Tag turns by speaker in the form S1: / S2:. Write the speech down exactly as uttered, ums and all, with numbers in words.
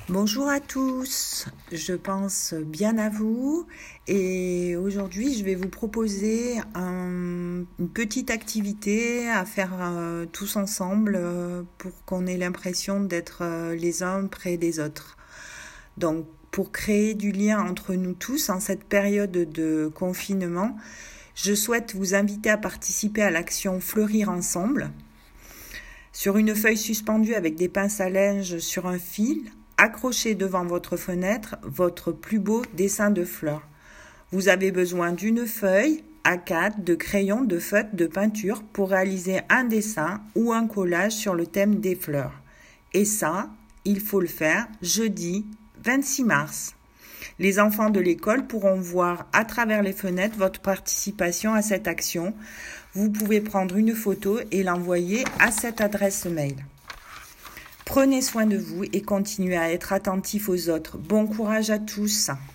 S1: Bonjour à tous, je pense bien à vous et aujourd'hui je vais vous proposer un- une petite activité à faire euh, tous ensemble euh, pour qu'on ait l'impression d'être euh, les uns près des autres. Donc pour créer du lien entre nous tous en cette période de confinement, je souhaite vous inviter à participer à l'action Fleurir ensemble. Sur une feuille suspendue avec des pinces à linge sur un fil, accrochez devant votre fenêtre votre plus beau dessin de fleurs. Vous avez besoin d'une feuille, A quatre, de crayon, de feutre, de peinture pour réaliser un dessin ou un collage sur le thème des fleurs. Et ça, il faut le faire jeudi vingt-six mars. Les enfants de l'école pourront voir à travers les fenêtres votre participation à cette action. Vous pouvez prendre une photo et l'envoyer à cette adresse mail. Prenez soin de vous et continuez à être attentifs aux autres. Bon courage à tous.